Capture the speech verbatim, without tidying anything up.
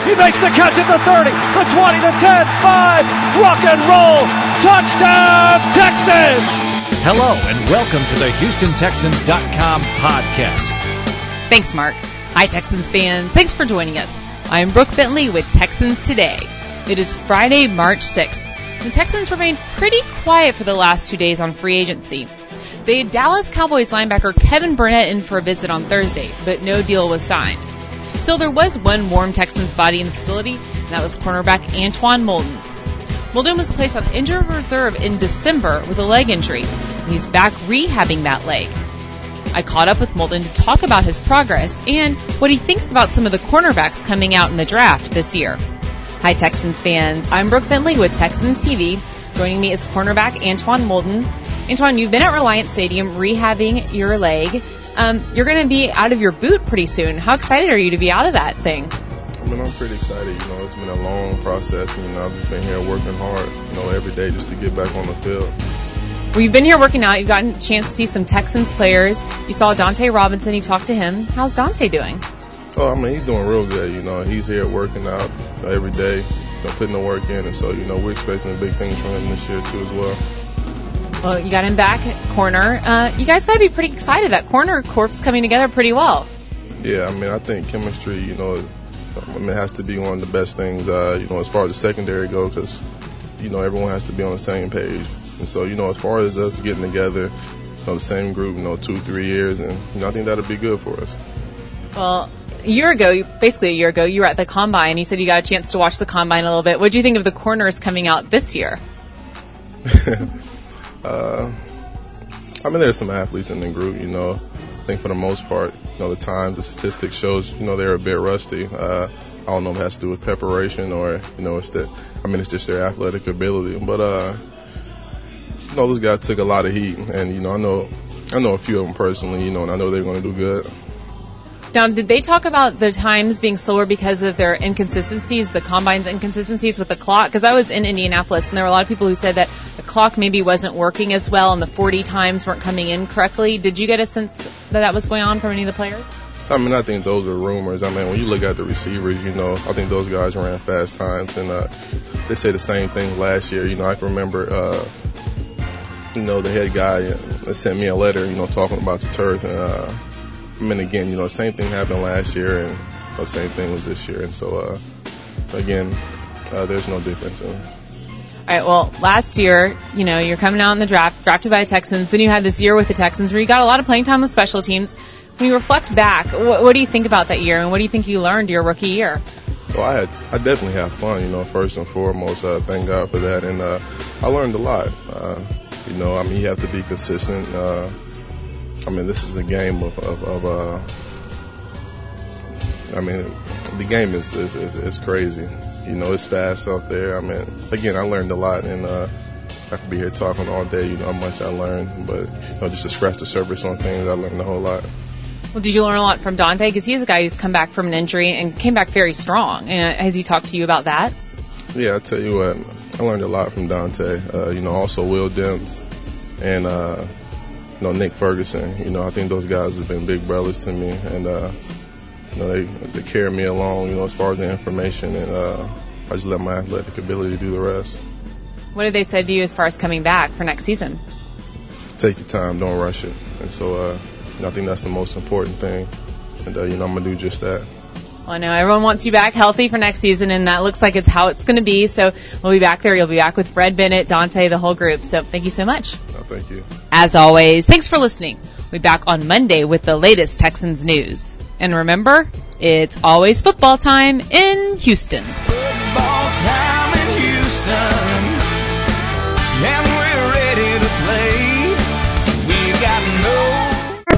He makes the catch at the thirty, the twenty, the ten, five. Rock and roll. Touchdown, Texans. Hello, and welcome to the Houston Texans dot com podcast. Thanks, Mark. Hi, Texans fans. Thanks for joining us. I'm Brooke Bentley with Texans Today. It is Friday, March sixth. The Texans remained pretty quiet for the last two days on free agency. They had Dallas Cowboys linebacker Kevin Burnett in for a visit on Thursday, but no deal was signed. Still, there was one warm Texans body in the facility, and that was cornerback Antoine Molden. Molden was placed on injured reserve in December with a leg injury, and he's back rehabbing that leg. I caught up with Molden to talk about his progress and what he thinks about some of the cornerbacks coming out in the draft this year. Hi, Texans fans. I'm Brooke Bentley with Texans T V. Joining me is cornerback Antoine Molden. Antoine, you've been at Reliant Stadium rehabbing your leg. Um, you're going to be out of your boot pretty soon. How excited are you to be out of that thing? I mean, I'm pretty excited. You know, it's been a long process. And, you know, I've just been here working hard, you know, every day just to get back on the field. Well, you've been here working out. You've gotten a chance to see some Texans players. You saw Dante Robinson. You talked to him. How's Dante doing? Oh, I mean, he's doing real good. You know, he's here working out every day, you know, putting the work in. And so, you know, we're expecting big things from him this year, too, as well. Well, you got him back at corner. Uh, you guys got to be pretty excited. That corner corp's coming together pretty well. Yeah, I mean, I think chemistry, you know, I mean, it has to be one of the best things, uh, you know, as far as the secondary goes, because, you know, everyone has to be on the same page. And so, you know, as far as us getting together, you know, the same group, you know, two, three years, and, you know, I think that'll be good for us. Well, a year ago, basically a year ago, you were at the Combine. You said you got a chance to watch the Combine a little bit. What do you think of the corners coming out this year? uh, I mean, there's some athletes in the group, you know. I think for the most part, you know, the times, the statistics shows, you know, they're a bit rusty. Uh, I don't know if it has to do with preparation or, you know, it's that, I mean, it's just their athletic ability. But, uh, you know, those guys took a lot of heat, and, you know, I know, I know a few of them personally, you know, and I know they're going to do good. Now, did they talk about the times being slower because of their inconsistencies, the Combine's inconsistencies with the clock? Because I was in Indianapolis, and there were a lot of people who said that the clock maybe wasn't working as well and the forty times weren't coming in correctly. Did you get a sense that that was going on from any of the players? I mean, I think those are rumors. I mean, when you look at the receivers, you know, I think those guys ran fast times, and uh, they say the same thing last year. You know, I can remember, uh, you know, the head guy sent me a letter, you know, talking about the turf, and uh, I mean, again, you know, the same thing happened last year, and the same thing was this year. And so, uh, again, uh, there's no difference. Uh, All right, well, last year, you know, you're coming out in the draft, drafted by the Texans. Then you had this year with the Texans where you got a lot of playing time with special teams. When you reflect back, what, what do you think about that year, and what do you think you learned your rookie year? Well, I had, I definitely had fun, you know, first and foremost. Uh, thank God for that. And uh, I learned a lot. Uh, you know, I mean, you have to be consistent. Uh, I mean, this is a game of, of, of uh, I mean, the game is, is, is, is crazy. You know, it's fast out there. I mean, again, I learned a lot, and uh, I could be here talking all day, you know, how much I learned. But, you know, just to scratch the surface on things, I learned a whole lot. Well, did you learn a lot from Dante? Because he's a guy who's come back from an injury and came back very strong. And has he talked to you about that? Yeah, I tell you what, I learned a lot from Dante. Uh, you know, also Will Demps and, uh, you know, Nick Ferguson. You know, I think those guys have been big brothers to me. And, uh, you know, they, they carry me along, you know, as far as the information. And uh, I just let my athletic ability do the rest. What did they say to you as far as coming back for next season? Take your time, don't rush it. And so, uh, I think that's the most important thing, and, uh, you know, I'm going to do just that. Well, I know everyone wants you back healthy for next season, and that looks like it's how it's going to be, so we'll be back there. You'll be back with Fred Bennett, Dante, the whole group, so thank you so much. No, thank you. As always, thanks for listening. We'll be back on Monday with the latest Texans news. And remember, it's always football time in Houston.